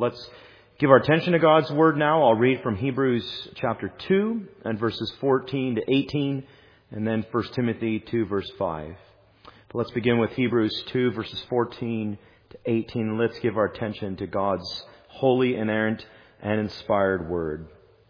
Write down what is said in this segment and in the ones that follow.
let's give our attention to God's Word now. I'll read from Hebrews chapter 2 and verses 14 to 18, and then 1 Timothy 2 verse 5. But let's begin with Hebrews 2 verses 14 to 18. Let's give our attention to God's holy, inerrant, and inspired Word.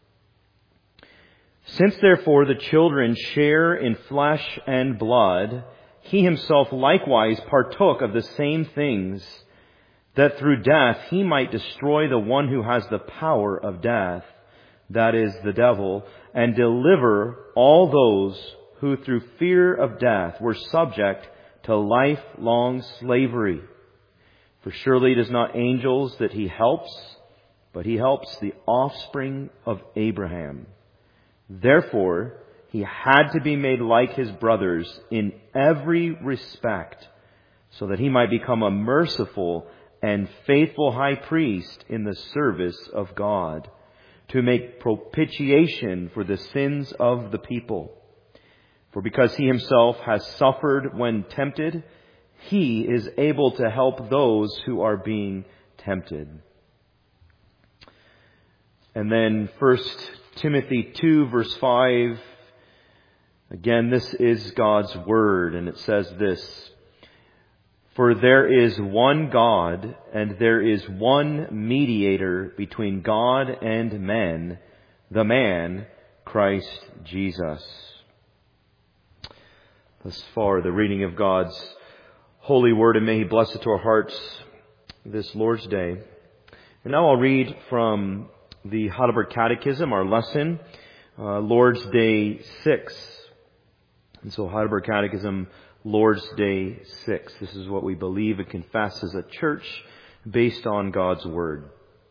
Since therefore the children share in flesh and blood, he himself likewise partook of the same things, that through death he might destroy the one who has the power of death, that is, the devil, and deliver all those who through fear of death were subject to lifelong slavery. For surely it is not angels that he helps, but he helps the offspring of Abraham. Therefore, he had to be made like his brothers in every respect, so that he might become a merciful and faithful high priest in the service of God, to make propitiation for the sins of the people. For because he himself has suffered when tempted, he is able to help those who are being tempted. And then 1 Timothy 2 verse 5. Again, this is God's Word, and it says this: For there is one God, and there is one mediator between God and men, the man, Christ Jesus. Thus far, the reading of God's holy Word, and may He bless it to our hearts this Lord's Day. And now I'll read from the Heidelberg Catechism, our lesson, Lord's Day 6. And so Heidelberg Catechism, Lord's Day 6. This is what we believe and confess as a church based on God's Word.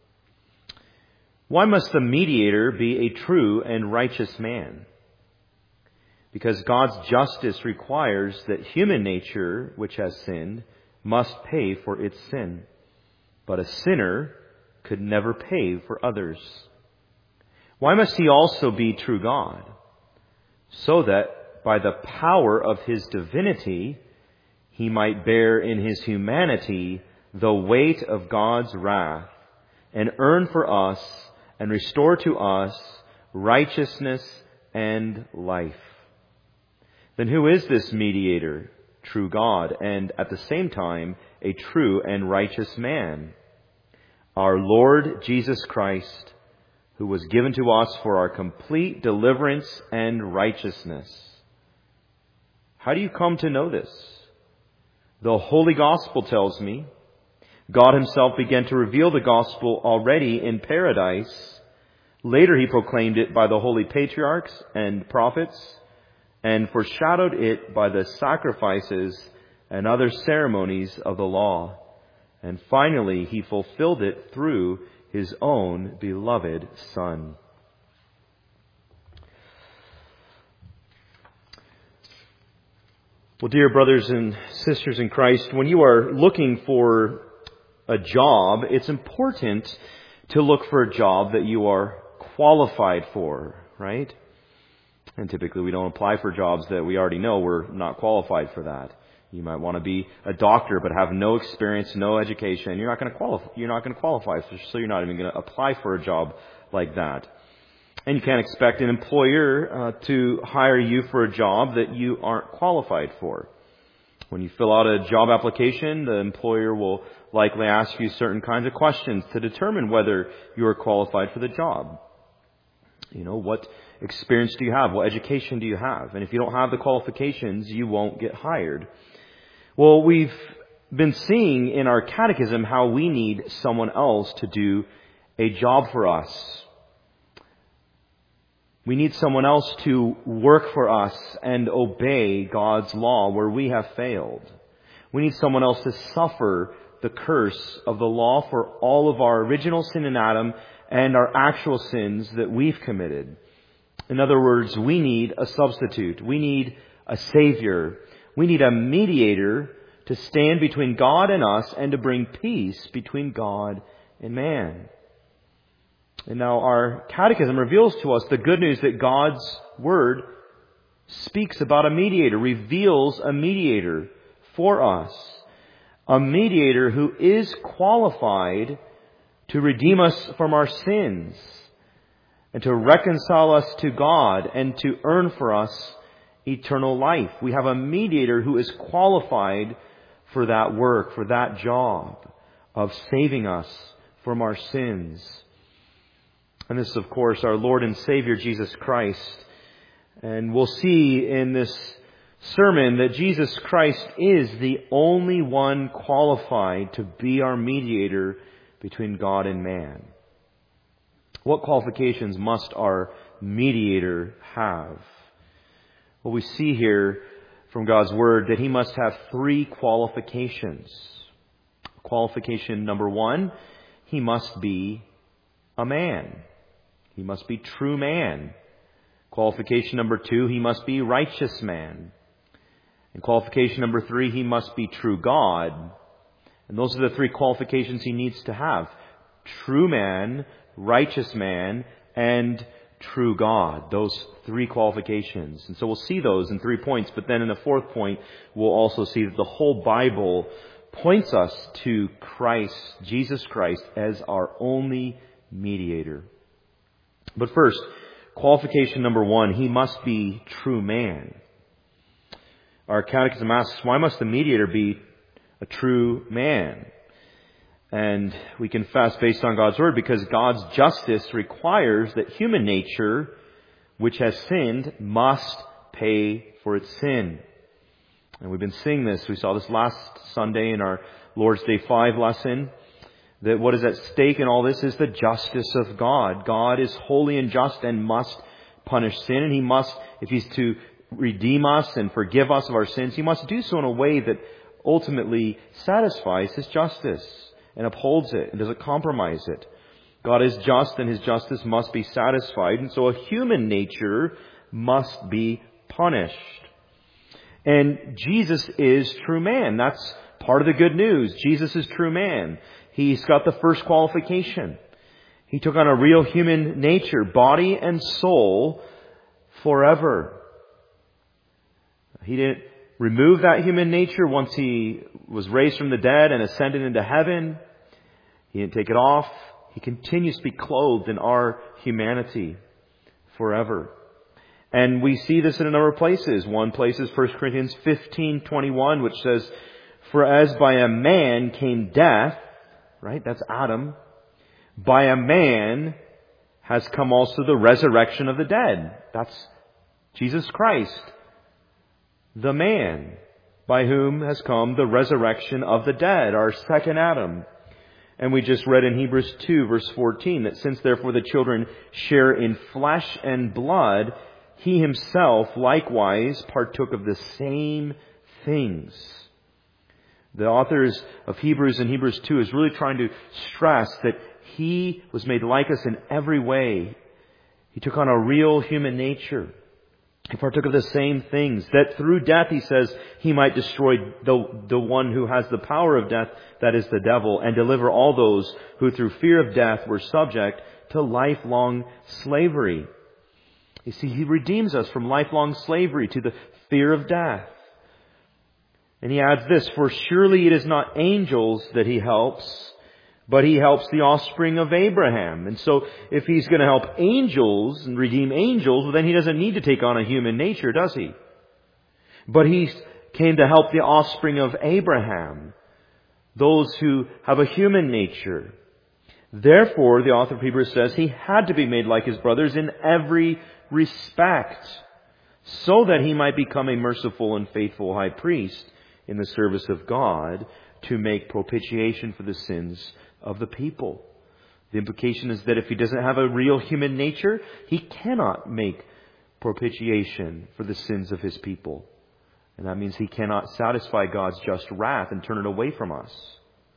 Why must the mediator be a true and righteous man? Because God's justice requires that human nature, which has sinned, must pay for its sin. But a sinner could never pay for others. Why must he also be true God? So that by the power of his divinity, he might bear in his humanity the weight of God's wrath and earn for us and restore to us righteousness and life. Then who is this mediator? True God, and at the same time a true and righteous man. Our Lord Jesus Christ, who was given to us for our complete deliverance and righteousness. How do you come to know this? The Holy Gospel tells me God himself began to reveal the gospel already in paradise. Later he proclaimed it by the holy patriarchs and prophets, and foreshadowed it by the sacrifices and other ceremonies of the law. And finally, he fulfilled it through his own beloved Son. Well, dear brothers and sisters in Christ, when you are looking for a job, it's important to look for a job that you are qualified for, right? And typically we don't apply for jobs that we already know we're not qualified for that. You might want to be a doctor but have no experience, no education. You're not going to qualify, so you're not even going to apply for a job like that. And you can't expect an employer to hire you for a job that you aren't qualified for. When you fill out a job application, the employer will likely ask you certain kinds of questions to determine whether you are qualified for the job. You know, what experience do you have? What education do you have? And if you don't have the qualifications, you won't get hired. Well, we've been seeing in our catechism how we need someone else to do a job for us. We need someone else to work for us and obey God's law where we have failed. We need someone else to suffer the curse of the law for all of our original sin in Adam and our actual sins that we've committed. In other words, we need a substitute. We need a Savior. We need a mediator to stand between God and us and to bring peace between God and man. And now our catechism reveals to us the good news that God's Word speaks about a mediator, reveals a mediator for us. A mediator who is qualified to redeem us from our sins, and to reconcile us to God, and to earn for us eternal life. We have a mediator who is qualified for that work, for that job of saving us from our sins. And this is, of course, our Lord and Savior, Jesus Christ. And we'll see in this sermon that Jesus Christ is the only one qualified to be our mediator between God and man. What qualifications must our mediator have? Well, we see here from God's Word that he must have 3 qualifications. Qualification number 1, he must be a man. He must be true man. Qualification number 2, he must be righteous man. And qualification number 3, he must be true God. And those are the 3 qualifications he needs to have. True man, righteous man, and true God. Those 3 qualifications. And so we'll see those in 3 points. But then in the 4th point, we'll also see that the whole Bible points us to Christ, Jesus Christ, as our only mediator. But first, qualification number 1, he must be true man. Our catechism asks, why must the mediator be a true man? And we confess based on God's Word, because God's justice requires that human nature, which has sinned, must pay for its sin. And we've been seeing this. We saw this last Sunday in our Lord's Day 5 lesson, that what is at stake in all this is the justice of God. God is holy and just and must punish sin. And he must, if he's to redeem us and forgive us of our sins, he must do so in a way that ultimately satisfies his justice and upholds it and doesn't compromise it. God is just and his justice must be satisfied. And so a human nature must be punished. And Jesus is true man. That's part of the good news. Jesus is true man. He's got the first qualification. He took on a real human nature, body and soul, forever. He didn't remove that human nature once he was raised from the dead and ascended into heaven. He didn't take it off. He continues to be clothed in our humanity forever. And we see this in a number of places. One place is 1 Corinthians 15:21, which says, "For as by a man came death," right? That's Adam. "By a man has come also the resurrection of the dead." That's Jesus Christ, the man, by whom has come the resurrection of the dead, our second Adam. And we just read in Hebrews 2, verse 14, that since therefore the children share in flesh and blood, he himself likewise partook of the same things. The authors of Hebrews in Hebrews 2 is really trying to stress that he was made like us in every way. He took on a real human nature. He partook of the same things, that through death, he says, he might destroy the one who has the power of death, that is the devil, and deliver all those who through fear of death were subject to lifelong slavery. You see, he redeems us from lifelong slavery to the fear of death. And he adds this, "For surely it is not angels that he helps, but he helps the offspring of Abraham." And so if he's going to help angels and redeem angels, well, then he doesn't need to take on a human nature, does he? But he came to help the offspring of Abraham, those who have a human nature. Therefore, the author of Hebrews says, he had to be made like his brothers in every respect, so that he might become a merciful and faithful high priest in the service of God, to make propitiation for the sins of the people. The implication is that if he doesn't have a real human nature, he cannot make propitiation for the sins of his people. And that means he cannot satisfy God's just wrath and turn it away from us.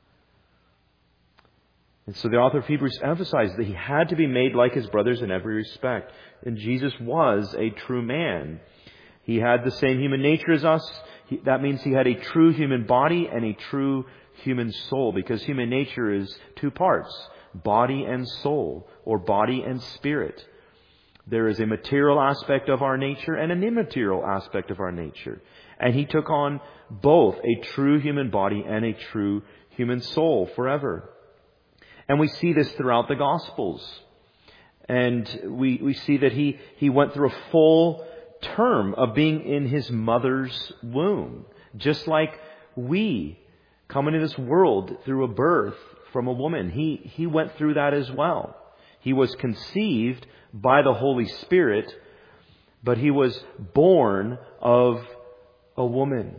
And so the author of Hebrews emphasized that he had to be made like his brothers in every respect. And Jesus was a true man. He had the same human nature as us. That means he had a true human body and a true human soul, because human nature is 2 parts, body and soul, or body and spirit. There is a material aspect of our nature and an immaterial aspect of our nature. And he took on both a true human body and a true human soul forever. And we see this throughout the Gospels. And we see that he went through a full term of being in his mother's womb. Just like we come into this world through a birth from a woman. He went through that as well. He was conceived by the Holy Spirit, but he was born of a woman.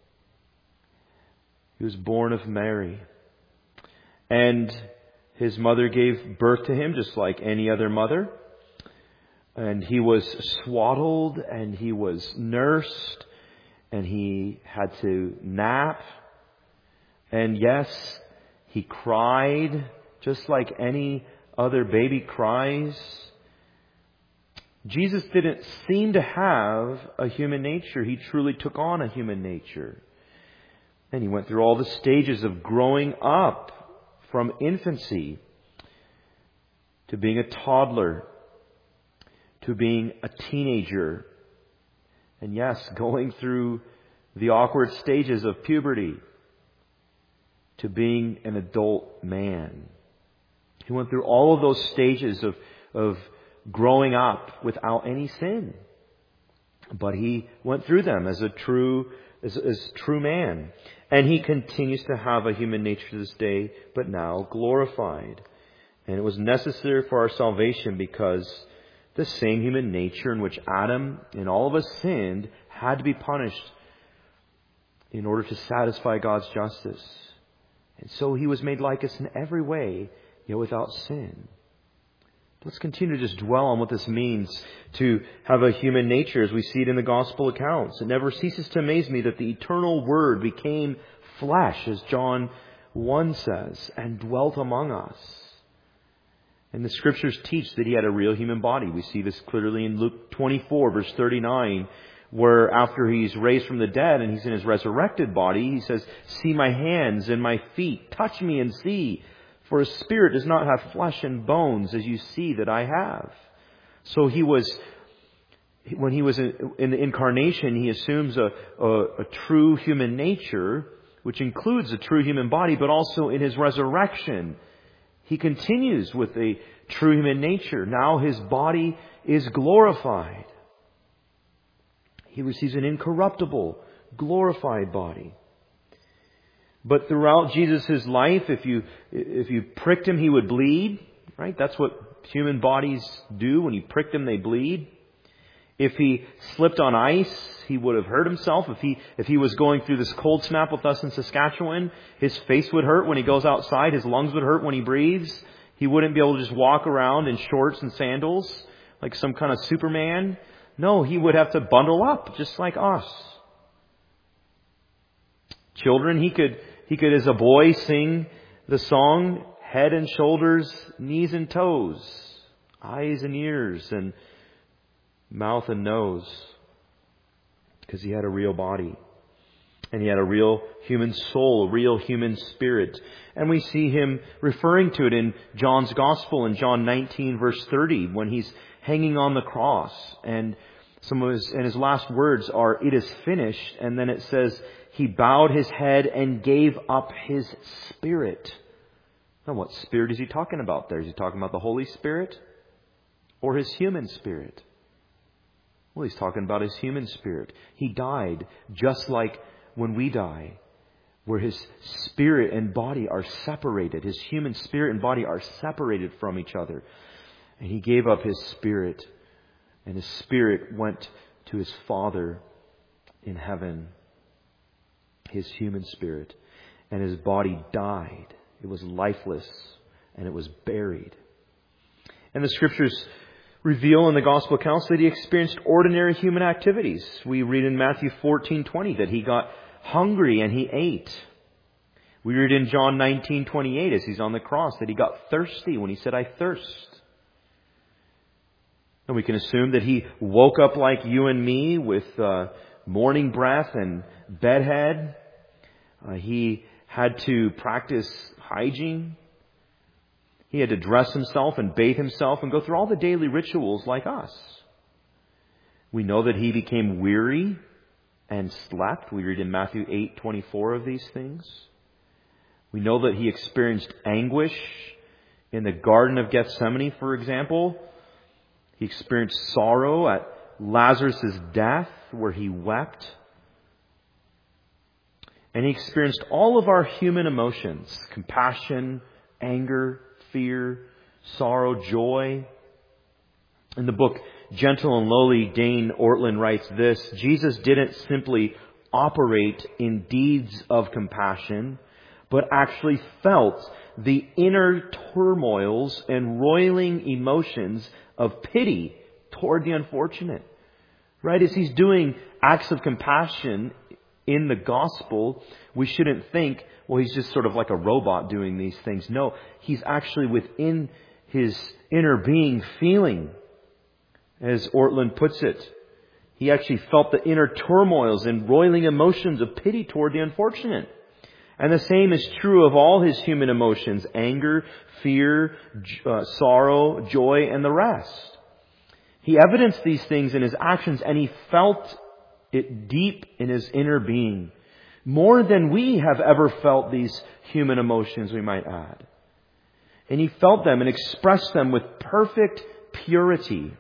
He was born of Mary. And his mother gave birth to him just like any other mother. And he was swaddled and he was nursed and he had to nap. And yes, he cried just like any other baby cries. Jesus didn't seem to have a human nature. He truly took on a human nature. And he went through all the stages of growing up, from infancy to being a toddler to being a teenager. And yes, going through the awkward stages of puberty to being an adult man. He went through all of those stages of growing up without any sin. But he went through them as a true man. And he continues to have a human nature to this day, but now glorified. And it was necessary for our salvation because the same human nature in which Adam and all of us sinned had to be punished in order to satisfy God's justice. And so he was made like us in every way, yet without sin. Let's continue to just dwell on what this means to have a human nature as we see it in the gospel accounts. It never ceases to amaze me that the eternal Word became flesh, as John 1 says, and dwelt among us. And the Scriptures teach that he had a real human body. We see this clearly in Luke 24, verse 39, where after he's raised from the dead and he's in his resurrected body, he says, "See my hands and my feet, touch me and see. For a spirit does not have flesh and bones as you see that I have." So when he was in the incarnation, he assumes a true human nature, which includes a true human body, but also in his resurrection, he continues with a true human nature. Now his body is glorified. He receives an incorruptible, glorified body. But throughout Jesus' life, if you pricked him, he would bleed. Right? That's what human bodies do. When you prick them, they bleed. If he slipped on ice, he would have hurt himself. If he was going through this cold snap with us in Saskatchewan, his face would hurt when he goes outside. His lungs would hurt when he breathes. He wouldn't be able to just walk around in shorts and sandals like some kind of Superman. No, he would have to bundle up just like us. Children, he could as a boy sing the song, head and shoulders, knees and toes, eyes and ears, and mouth and nose, because he had a real body. And he had a real human soul, a real human spirit. And we see him referring to it in John's Gospel in John 19, verse 30, when he's hanging on the cross. And his last words are, "It is finished." And then it says, "He bowed his head and gave up his spirit." Now, what spirit is he talking about there? Is he talking about the Holy Spirit or his human spirit? Well, he's talking about his human spirit. He died just like when we die, where his spirit and body are separated. His human spirit and body are separated from each other. And he gave up his spirit, and his spirit went to his Father in heaven, his human spirit. And his body died. It was lifeless, and it was buried. And the Scriptures reveal in the Gospel accounts that he experienced ordinary human activities. We read in Matthew 14:20 that he got hungry and he ate. We read in John 19:28 as he's on the cross that he got thirsty when he said, "I thirst." And we can assume that he woke up like you and me with morning breath and bedhead. He had to practice hygiene. He had to dress himself and bathe himself and go through all the daily rituals like us. We know that he became weary and slept. We read in Matthew 8:24 of these things. We know that he experienced anguish In the Garden of Gethsemane, for example, He experienced sorrow at Lazarus' death, where He wept. And He experienced all of our human emotions: compassion, anger, fear, sorrow, joy. In the book Gentle and Lowly, Dane Ortlund writes this: Jesus didn't simply operate in deeds of compassion, but actually felt the inner turmoils and roiling emotions of pity toward the unfortunate. Right? As He's doing acts of compassion in the gospel, we shouldn't think, well, He's just sort of like a robot doing these things. No, He's actually within His inner being feeling. As Ortlund puts it, He actually felt the inner turmoils and roiling emotions of pity toward the unfortunate. And the same is true of all His human emotions: anger, fear, sorrow, joy, and the rest. He evidenced these things in His actions, and He felt it deep in His inner being, more than we have ever felt these human emotions, we might add. And He felt them and expressed them with perfect purity.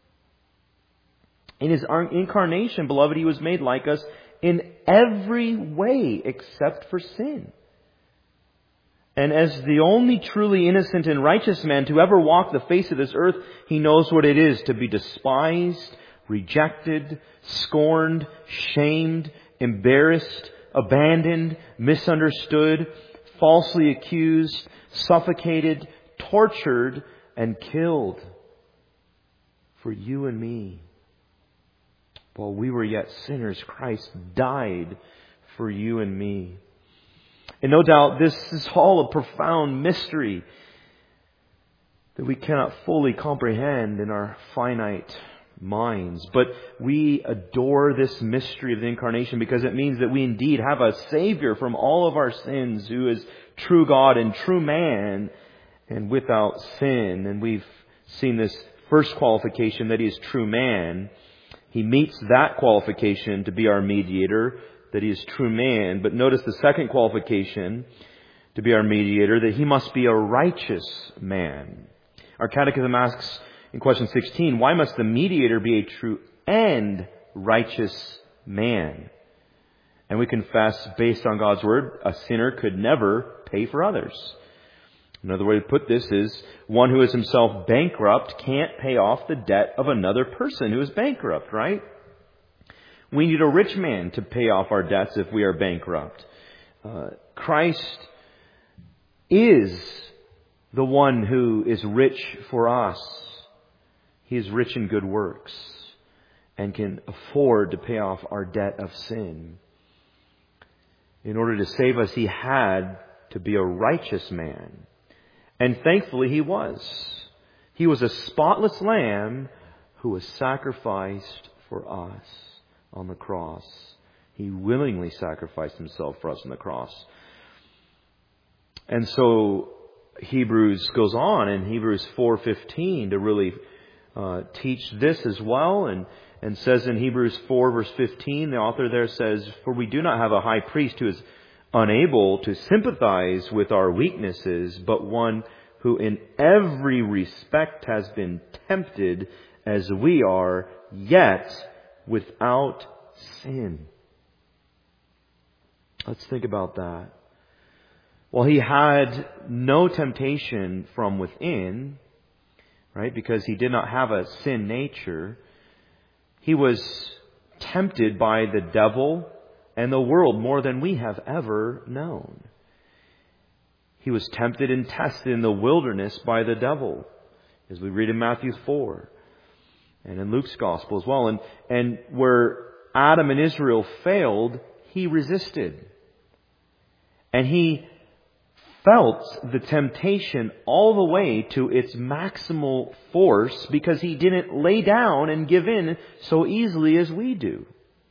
In His incarnation, beloved, He was made like us in every way except for sin. And as the only truly innocent and righteous man to ever walk the face of this earth, He knows what it is to be despised, rejected, scorned, shamed, embarrassed, abandoned, misunderstood, falsely accused, suffocated, tortured, and killed for you and me. While we were yet sinners, Christ died for you and me. And no doubt this is all a profound mystery that we cannot fully comprehend in our finite minds. But we adore this mystery of the incarnation because it means that we indeed have a Savior from all of our sins, who is true God and true man and without sin. And we've seen this first qualification, that He is true man. He meets that qualification to be our mediator, that He is true man. But notice the second qualification to be our mediator, that He must be a righteous man. Our catechism asks in question 16, why must the mediator be a true and righteous man? And we confess, based on God's Word, a sinner could never pay for others. Another way to put this is, one who is himself bankrupt can't pay off the debt of another person who is bankrupt, right? We need a rich man to pay off our debts if we are bankrupt. Christ is the one who is rich for us. He is rich in good works and can afford to pay off our debt of sin. In order to save us, He had to be a righteous man. And thankfully He was. He was a spotless lamb who was sacrificed for us on the cross. He willingly sacrificed Himself for us on the cross. And so Hebrews goes on in Hebrews 4:15 to really teach this as well, and says in Hebrews 4 verse 15, the author there says, "For we do not have a high priest who is unable to sympathize with our weaknesses, but one who in every respect has been tempted as we are, yet without sin." Let's think about that. Well, He had no temptation from within, right? Because He did not have a sin nature. He was tempted by the devil and the world more than we have ever known. He was tempted and tested in the wilderness by the devil, as we read in Matthew 4 and in Luke's Gospel as well. And where Adam and Israel failed, He resisted. And He felt the temptation all the way to its maximal force because He didn't lay down and give in so easily as we do.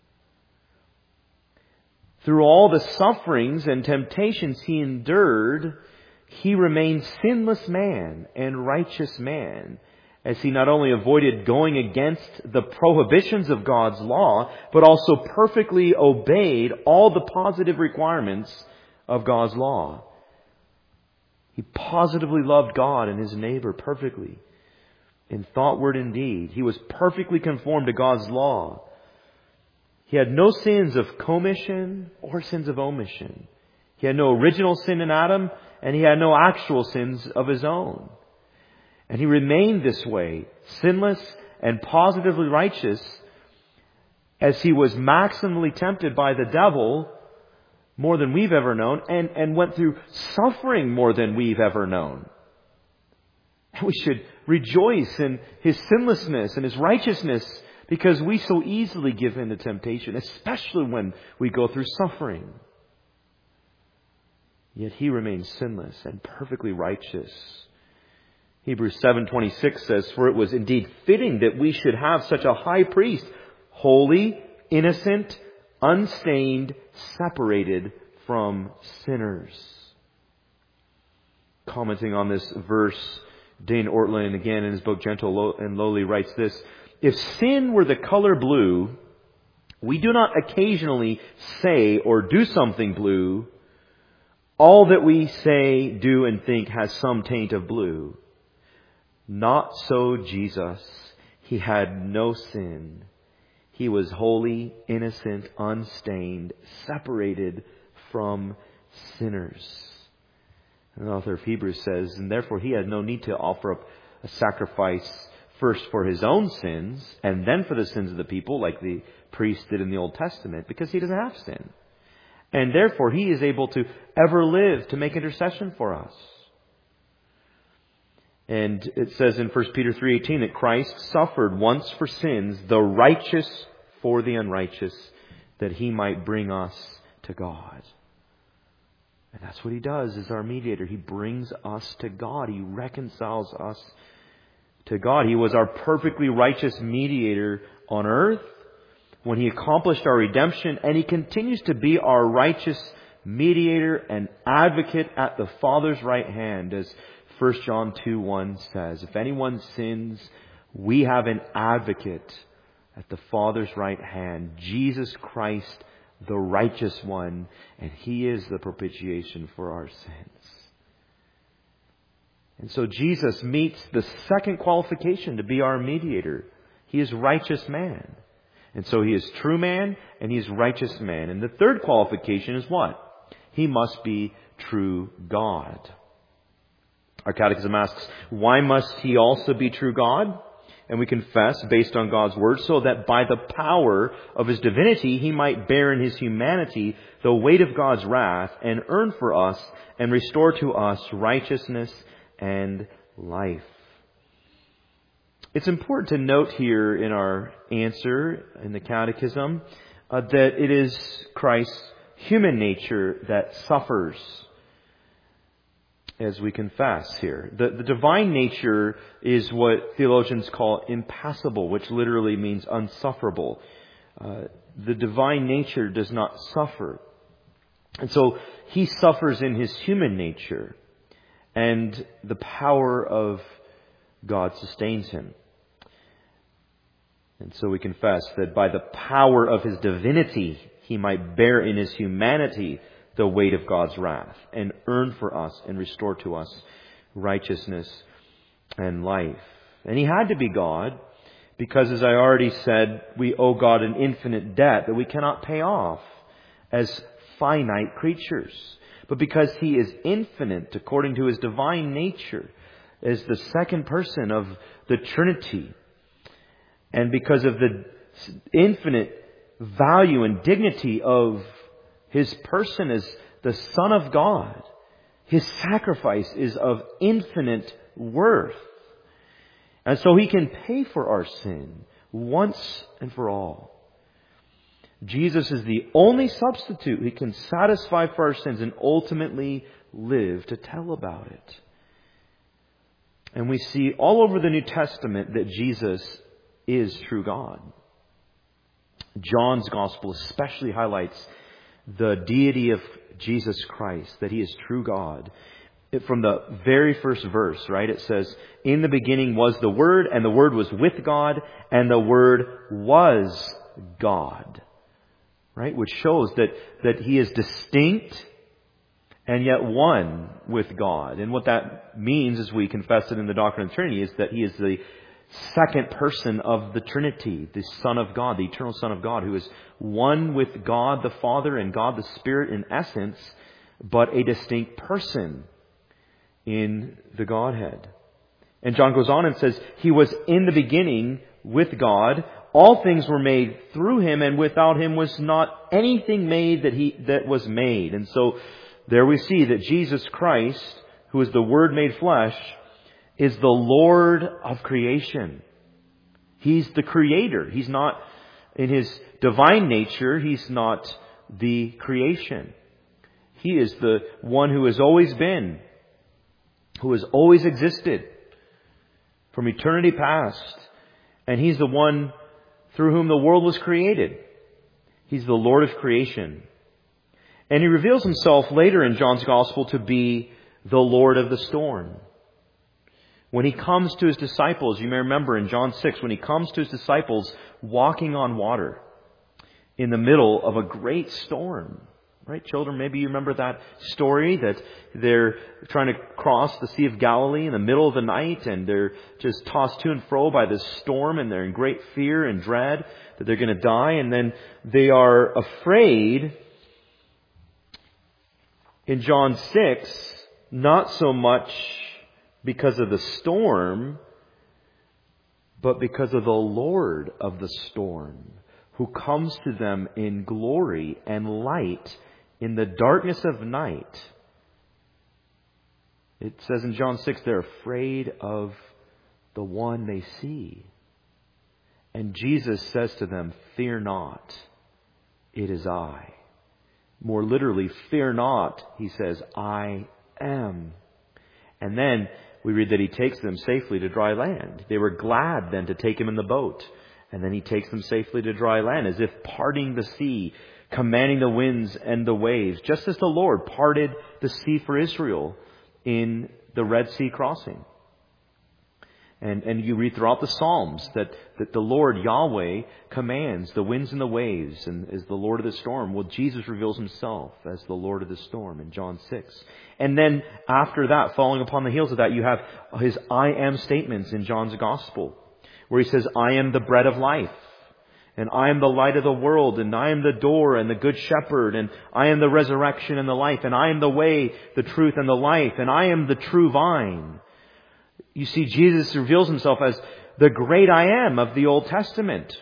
Through all the sufferings and temptations He endured, He remained sinless man and righteous man, as He not only avoided going against the prohibitions of God's law, but also perfectly obeyed all the positive requirements of God's law. He positively loved God and his neighbor perfectly in thought, word, and deed. He was perfectly conformed to God's law. He had no sins of commission or sins of omission. He had no original sin in Adam, and he had no actual sins of his own. And he remained this way, sinless and positively righteous, as he was maximally tempted by the devil more than we've ever known, and went through suffering more than we've ever known. And we should rejoice in his sinlessness and his righteousness, because we so easily give in to temptation, especially when we go through suffering. Yet he remains sinless and perfectly righteous. Hebrews 7:26 says, "For it was indeed fitting that we should have such a high priest, holy, innocent, unstained, separated from sinners." Commenting on this verse, Dane Ortlund, again in his book Gentle and Lowly, writes this: "If sin were the color blue, we do not occasionally say or do something blue. All that we say, do, and think has some taint of blue. Not so Jesus. He had no sin. He was holy, innocent, unstained, separated from sinners." And the author of Hebrews says, "And therefore he had no need to offer up a sacrifice first for his own sins and then for the sins of the people, like the priest did in the Old Testament, because he doesn't have sin. And therefore he is able to ever live to make intercession for us." And it says in 1 Peter 3:18 that Christ suffered once for sins, the righteous for the unrighteous, that he might bring us to God. And that's what he does as our mediator. He brings us to God. He reconciles us to God. He was our perfectly righteous mediator on earth when he accomplished our redemption, and he continues to be our righteous mediator and advocate at the Father's right hand, as 1 John 2:1 says, "If anyone sins, we have an advocate at the Father's right hand, Jesus Christ, the righteous one, and he is the propitiation for our sins." And so Jesus meets the second qualification to be our mediator. He is righteous man. And so he is true man and he is righteous man. And the third qualification is what? He must be true God. Our catechism asks, why must he also be true God? And we confess, based on God's word, so that by the power of his divinity, he might bear in his humanity the weight of God's wrath and earn for us and restore to us righteousness and life. It's important to note here in our answer in the catechism that it is Christ's human nature that suffers, as we confess here. The divine nature is what theologians call impassible, which literally means unsufferable. The divine nature does not suffer. And so he suffers in his human nature, and the power of God sustains him. And so we confess that by the power of his divinity, he might bear in his humanity the weight of God's wrath and earn for us and restore to us righteousness and life. And he had to be God because, as I already said, we owe God an infinite debt that we cannot pay off as finite creatures. But because he is infinite according to his divine nature as the second person of the Trinity, and because of the infinite value and dignity of his person as the Son of God, his sacrifice is of infinite worth. And so he can pay for our sin once and for all. Jesus is the only substitute who can satisfy for our sins and ultimately live to tell about it. And we see all over the New Testament that Jesus is true God. John's Gospel especially highlights the deity of Jesus Christ, that he is true God. From the very first verse, right, it says, "In the beginning was the Word, and the Word was with God, and the Word was God." Right? Which shows that he is distinct and yet one with God. And what that means, as we confess it in the doctrine of the Trinity, is that He is the second person of the Trinity, the Son of God, the eternal Son of God, who is one with God the Father and God the Spirit in essence, but a distinct person in the Godhead. And John goes on and says, He was in the beginning with God. All things were made through Him, and without Him was not anything made that was made. And so there we see that Jesus Christ, who is the Word made flesh, is the Lord of creation. He's the Creator. He's not, in His divine nature, He's not the creation. He is the one who has always been, who has always existed from eternity past. And He's the one through whom the world was created. He's the Lord of creation. And He reveals Himself later in John's Gospel to be the Lord of the storm. When He comes to His disciples, you may remember in John 6, when He comes to His disciples walking on water in the middle of a great storm. Right, children? Maybe you remember that story that they're trying to cross the Sea of Galilee in the middle of the night, and they're just tossed to and fro by this storm, and they're in great fear and dread that they're going to die. And then they are afraid in John 6, not so much because of the storm, but because of the Lord of the storm, who comes to them in glory and light in the darkness of night. It says in John 6, they're afraid of the one they see. And Jesus says to them, "Fear not, it is I." More literally, fear not, He says, I am. And then we read that He takes them safely to dry land. They were glad then to take Him in the boat. And then He takes them safely to dry land, as if parting the sea, commanding the winds and the waves, just as the Lord parted the sea for Israel in the Red Sea crossing. And you read throughout the Psalms that the Lord, Yahweh, commands the winds and the waves and is the Lord of the storm. Well, Jesus reveals Himself as the Lord of the storm in John 6. And then after that, following upon the heels of that, you have His I am statements in John's Gospel, where He says, I am the bread of life, and I am the light of the world, and I am the door and the good shepherd, and I am the resurrection and the life, and I am the way, the truth, and the life, and I am the true vine. You see, Jesus reveals Himself as the great I am of the Old Testament.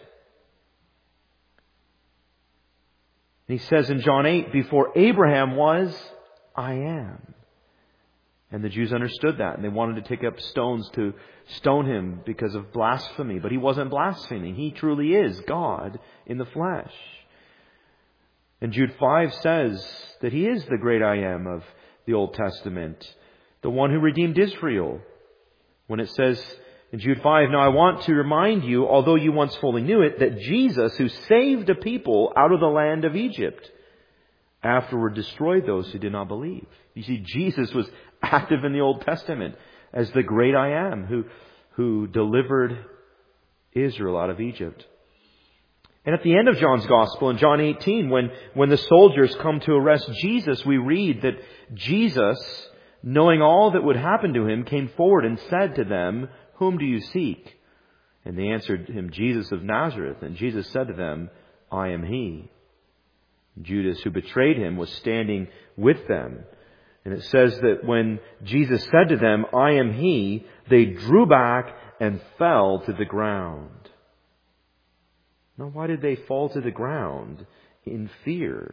And He says in John 8, before Abraham was, I am. And the Jews understood that, and they wanted to take up stones to stone Him because of blasphemy. But He wasn't blaspheming. He truly is God in the flesh. And Jude 5 says that He is the great I am of the Old Testament, the one who redeemed Israel. When it says in Jude 5, now I want to remind you, although you once fully knew it, that Jesus, who saved a people out of the land of Egypt, afterward destroyed those who did not believe. You see, Jesus was active in the Old Testament as the great I am who delivered Israel out of Egypt. And at the end of John's Gospel, in John 18, when the soldiers come to arrest Jesus, we read that Jesus, knowing all that would happen to Him, came forward and said to them, whom do you seek? And they answered Him, Jesus of Nazareth. And Jesus said to them, I am He. Judas, who betrayed Him, was standing with them. And it says that when Jesus said to them, I am He, they drew back and fell to the ground. Now, why did they fall to the ground? In fear.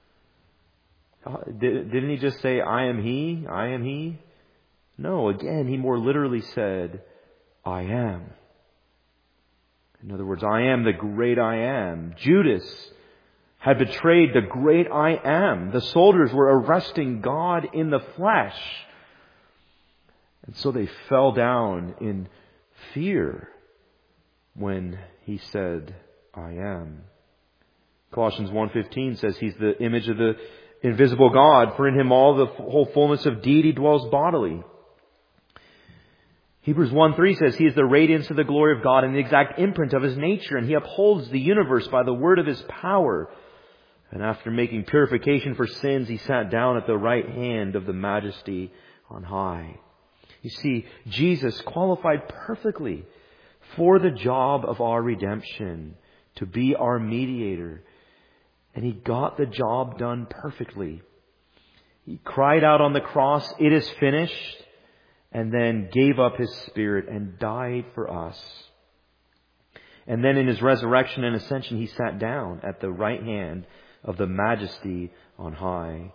Didn't He just say, I am He, I am He? No, again, He more literally said, I am. In other words, I am the great I am. Judas had betrayed the great I am. The soldiers were arresting God in the flesh. And so they fell down in fear when He said, I am. Colossians 1:15 says He's the image of the invisible God, for in Him all the whole fullness of deity dwells bodily. Hebrews 1:3 says He is the radiance of the glory of God and the exact imprint of His nature, and He upholds the universe by the word of His power. And after making purification for sins, He sat down at the right hand of the Majesty on high. You see, Jesus qualified perfectly for the job of our redemption, to be our mediator. And He got the job done perfectly. He cried out on the cross, "It is finished," and then gave up His Spirit and died for us. And then in His resurrection and ascension, He sat down at the right hand of the Majesty on high.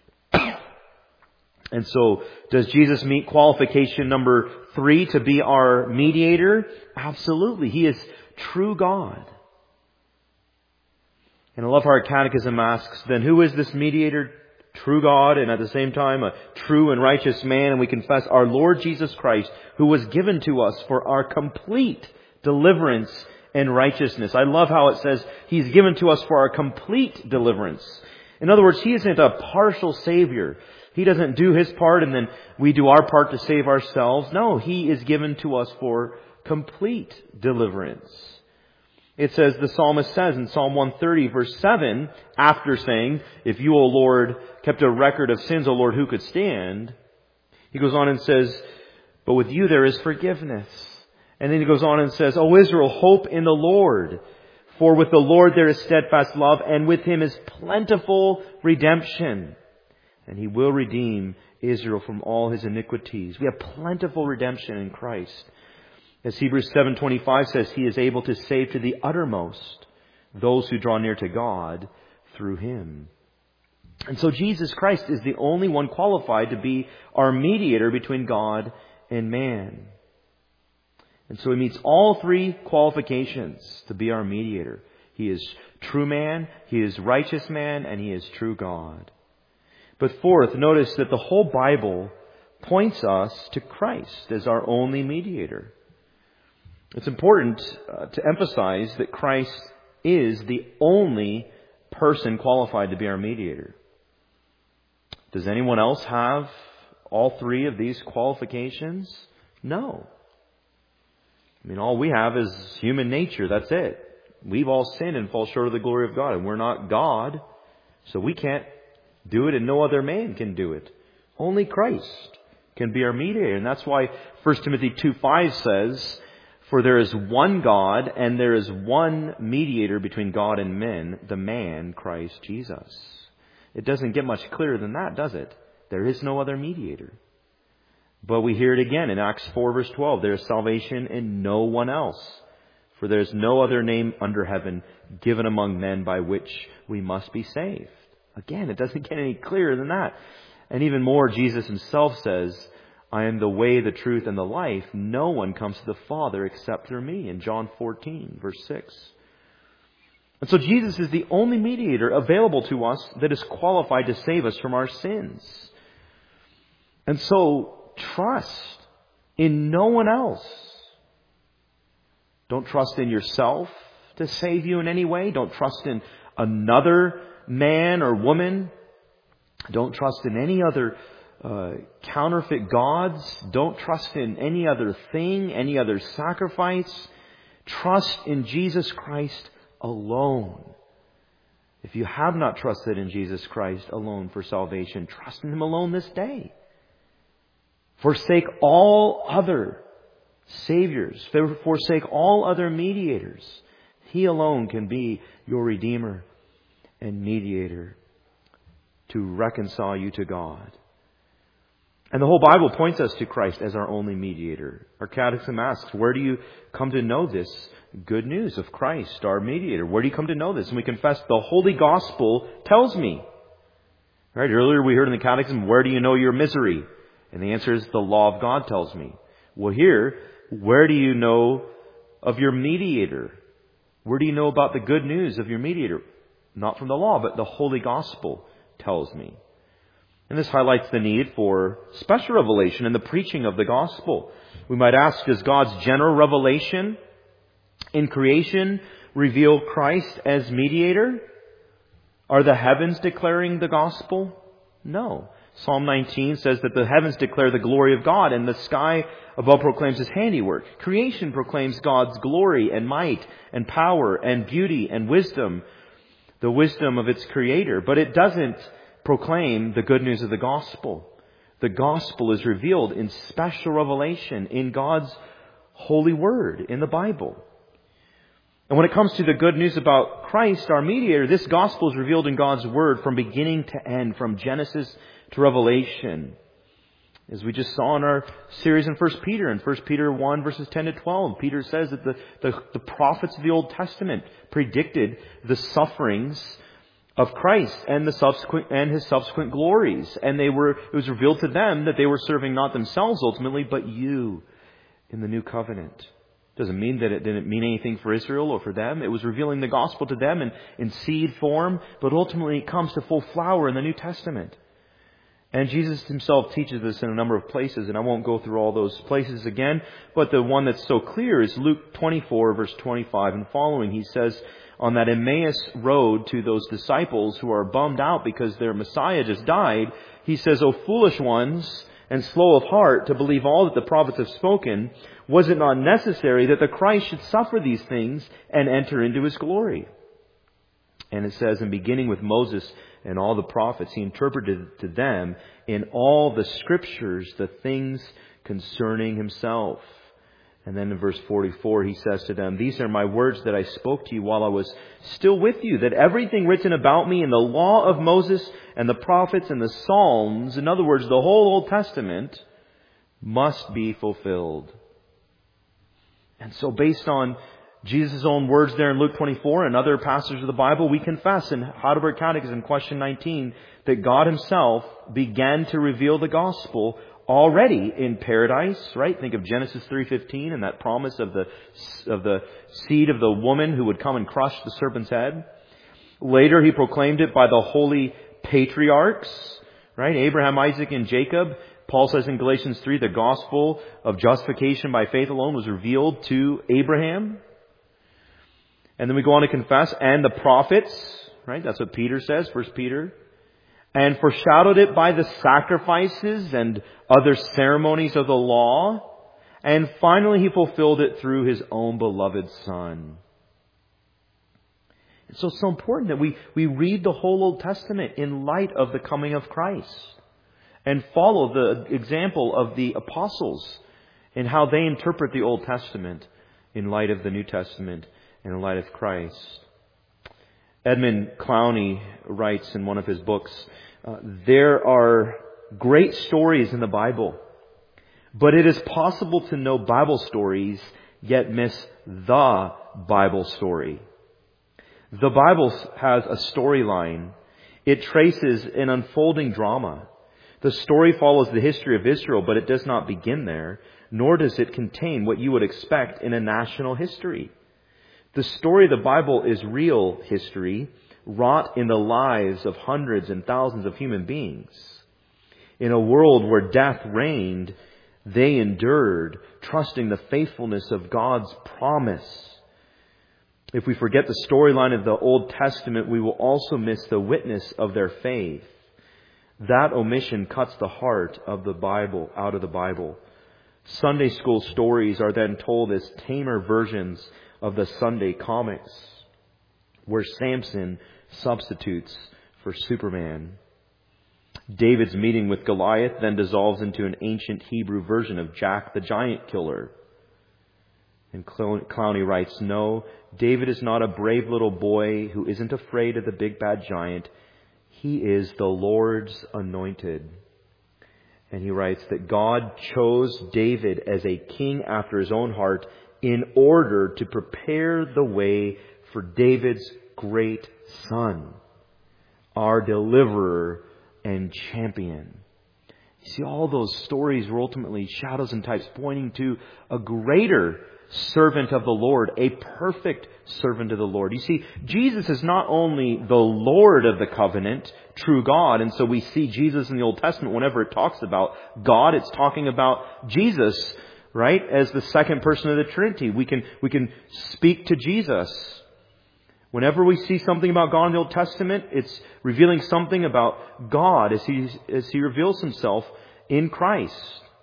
And so, does Jesus meet qualification number 3 to be our mediator? Absolutely. He is true God. And I love how our catechism asks, then who is this mediator? True God, and at the same time a true and righteous man. And we confess our Lord Jesus Christ, who was given to us for our complete deliverance and righteousness. I love how it says He's given to us for our complete deliverance. In other words, He isn't a partial Savior. He doesn't do His part and then we do our part to save ourselves. No, He is given to us for complete deliverance. It says, the psalmist says in Psalm 130 verse 7, after saying, "If you, O Lord, kept a record of sins, O Lord, who could stand?" He goes on and says, "But with you there is forgiveness." And then he goes on and says, "O Israel, hope in the Lord. For with the Lord there is steadfast love, and with Him is plentiful redemption. And He will redeem Israel from all his iniquities." We have plentiful redemption in Christ. As Hebrews 7:25 says, He is able to save to the uttermost those who draw near to God through Him. And so Jesus Christ is the only one qualified to be our mediator between God and man. And so He meets all 3 qualifications to be our mediator. He is true man, He is righteous man, and He is true God. But fourth, notice that the whole Bible points us to Christ as our only mediator. It's important to emphasize that Christ is the only person qualified to be our mediator. Does anyone else have all 3 of these qualifications? No. I mean, all we have is human nature. That's it. We've all sinned and fall short of the glory of God. And we're not God. So we can't do it and no other man can do it. Only Christ can be our mediator. And that's why 1 Timothy 2:5 says, "For there is one God and there is one mediator between God and men, the man Christ Jesus." It doesn't get much clearer than that, does it? There is no other mediator. But we hear it again in Acts 4 verse 12. "There is salvation in no one else. For there is no other name under heaven given among men by which we must be saved." Again, it doesn't get any clearer than that. And even more, Jesus Himself says, "I am the way, the truth, and the life. No one comes to the Father except through me," in John 14 verse 6. And so Jesus is the only mediator available to us that is qualified to save us from our sins. And so trust in no one else. Don't trust in yourself to save you in any way. Don't trust in another man or woman. Don't trust in any other counterfeit gods. Don't trust in any other thing, any other sacrifice. Trust in Jesus Christ alone. If you have not trusted in Jesus Christ alone for salvation, trust in Him alone this day. Forsake all other saviors. Forsake all other mediators. He alone can be your Redeemer and mediator to reconcile you to God. And the whole Bible points us to Christ as our only mediator. Our catechism asks, where do you come to know this good news of Christ, our mediator? Where do you come to know this? And we confess the Holy Gospel tells me. Right? Earlier we heard in the catechism, where do you know your misery? And the answer is the law of God tells me. Well, here, where do you know of your mediator? Where do you know about the good news of your mediator? Not from the law, but the Holy Gospel tells me. And this highlights the need for special revelation in the preaching of the gospel. We might ask, does God's general revelation in creation reveal Christ as mediator? Are the heavens declaring the gospel? No. Psalm 19 says that the heavens declare the glory of God and the sky above proclaims His handiwork. Creation proclaims God's glory and might and power and beauty and wisdom. the wisdom of its creator, but it doesn't proclaim the good news of the gospel. The gospel is revealed in special revelation in God's holy word, in the Bible. And when it comes to the good news about Christ, our mediator, this gospel is revealed in God's word from beginning to end, from Genesis to Revelation. As we just saw in our series in 1 Peter, in 1 Peter 1 verses 10 to 12, Peter says that the prophets of the Old Testament predicted the sufferings of Christ and his subsequent glories. And it was revealed to them that they were serving not themselves ultimately, but you in the new covenant. Doesn't mean that it didn't mean anything for Israel or for them. It was revealing the gospel to them in seed form, but ultimately it comes to full flower in the New Testament. And Jesus himself teaches this in a number of places, and I won't go through all those places again, but the one that's so clear is Luke 24, verse 25 and following. He says, on that Emmaus road to those disciples who are bummed out because their Messiah just died, he says, O foolish ones and slow of heart to believe all that the prophets have spoken, was it not necessary that the Christ should suffer these things and enter into his glory? And it says, and beginning with Moses and all the prophets, he interpreted to them in all the scriptures the things concerning himself. And then in verse 44, he says to them, these are my words that I spoke to you while I was still with you, that everything written about me in the law of Moses and the prophets and the Psalms, in other words, the whole Old Testament, must be fulfilled. And so based on Jesus' own words there in Luke 24 and other passages of the Bible, we confess in Heidelberg Catechism, question 19, that God himself began to reveal the gospel already in paradise, right? Think of Genesis 3:15 and that promise of the seed of the woman who would come and crush the serpent's head. Later, he proclaimed it by the holy patriarchs, right? Abraham, Isaac, and Jacob. Paul says in Galatians 3, the gospel of justification by faith alone was revealed to Abraham. And then we go on to confess, and the prophets, right? That's what Peter says, 1 Peter. And foreshadowed it by the sacrifices and other ceremonies of the law. And finally, he fulfilled it through his own beloved Son. And so it's so important that we read the whole Old Testament in light of the coming of Christ. And follow the example of the apostles in how they interpret the Old Testament in light of the New Testament and in light of Christ. Edmund Clowney writes in one of his books, there are great stories in the Bible, but it is possible to know Bible stories yet miss the Bible story. The Bible has a storyline. It traces an unfolding drama. The story follows the history of Israel, but it does not begin there, nor does it contain what you would expect in a national history. The story of the Bible is real history, wrought in the lives of hundreds and thousands of human beings. In a world where death reigned, they endured, trusting the faithfulness of God's promise. If we forget the storyline of the Old Testament, we will also miss the witness of their faith. That omission cuts the heart of the Bible out of the Bible. Sunday school stories are then told as tamer versions of the Sunday comics, where Samson substitutes for Superman. David's meeting with Goliath then dissolves into an ancient Hebrew version of Jack the Giant Killer. And Clowney writes, no, David is not a brave little boy who isn't afraid of the big bad giant. He is the Lord's anointed. And he writes that God chose David as a king after his own heart in order to prepare the way for David's great son, our deliverer and champion. You see, all those stories were ultimately shadows and types pointing to a greater servant of the Lord, a perfect servant of the Lord. You see, Jesus is not only the Lord of the covenant, true God, and so we see Jesus in the Old Testament whenever it talks about God, it's talking about Jesus, right, as the second person of the Trinity. We can speak to Jesus. Whenever we see something about God in the Old Testament, it's revealing something about God as He reveals Himself in Christ.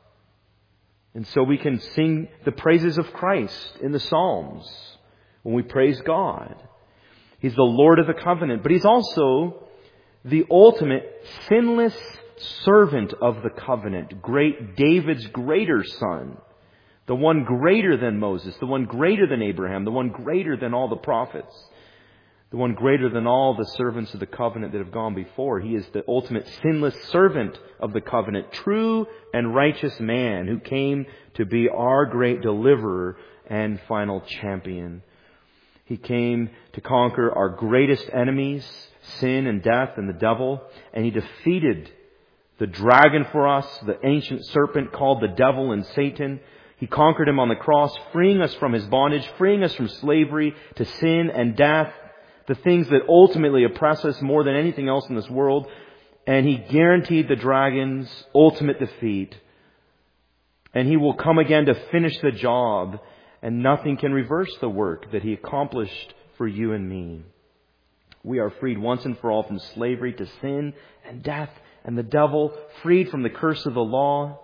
And so we can sing the praises of Christ in the Psalms when we praise God. He's the Lord of the covenant, but He's also the ultimate sinless servant of the covenant, David's greater son, the one greater than Moses, the one greater than Abraham, the one greater than all the prophets, the one greater than all the servants of the covenant that have gone before. He is the ultimate sinless servant of the covenant, true and righteous man who came to be our great deliverer and final champion. He came to conquer our greatest enemies, sin and death and the devil, and He defeated the dragon for us, the ancient serpent called the devil and Satan. He conquered him on the cross, freeing us from his bondage, freeing us from slavery to sin and death, the things that ultimately oppress us more than anything else in this world. And He guaranteed the dragon's ultimate defeat. And He will come again to finish the job, and nothing can reverse the work that He accomplished for you and me. We are freed once and for all from slavery to sin and death and the devil, freed from the curse of the law.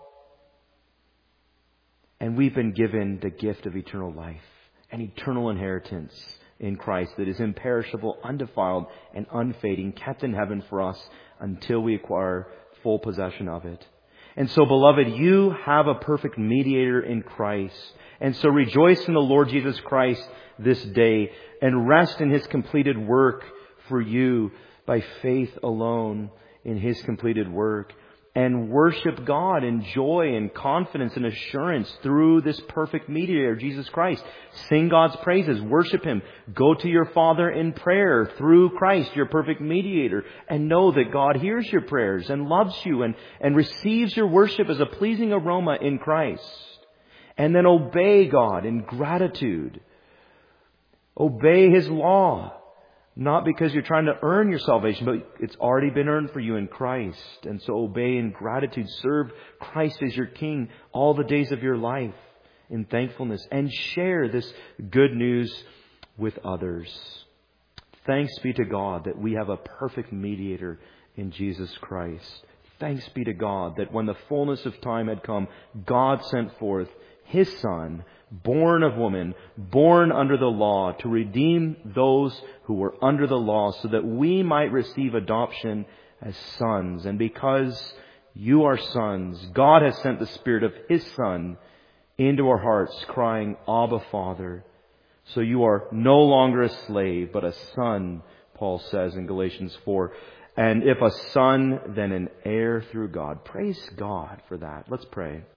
And we've been given the gift of eternal life, an eternal inheritance in Christ that is imperishable, undefiled, and unfading, kept in heaven for us until we acquire full possession of it. And so, beloved, you have a perfect mediator in Christ. And so rejoice in the Lord Jesus Christ this day and rest in His completed work for you by faith alone in His completed work. And worship God in joy and confidence and assurance through this perfect mediator, Jesus Christ. Sing God's praises. Worship Him. Go to your Father in prayer through Christ, your perfect mediator. And know that God hears your prayers and loves you and receives your worship as a pleasing aroma in Christ. And then obey God in gratitude. Obey His law. Not because you're trying to earn your salvation, but it's already been earned for you in Christ. And so obey in gratitude. Serve Christ as your King all the days of your life in thankfulness. And share this good news with others. Thanks be to God that we have a perfect mediator in Jesus Christ. Thanks be to God that when the fullness of time had come, God sent forth His Son, born of woman, born under the law, to redeem those who were under the law, so that we might receive adoption as sons. And because you are sons, God has sent the Spirit of His Son into our hearts, crying, Abba, Father. So you are no longer a slave, but a son, Paul says in Galatians 4. And if a son, then an heir through God. Praise God for that. Let's pray.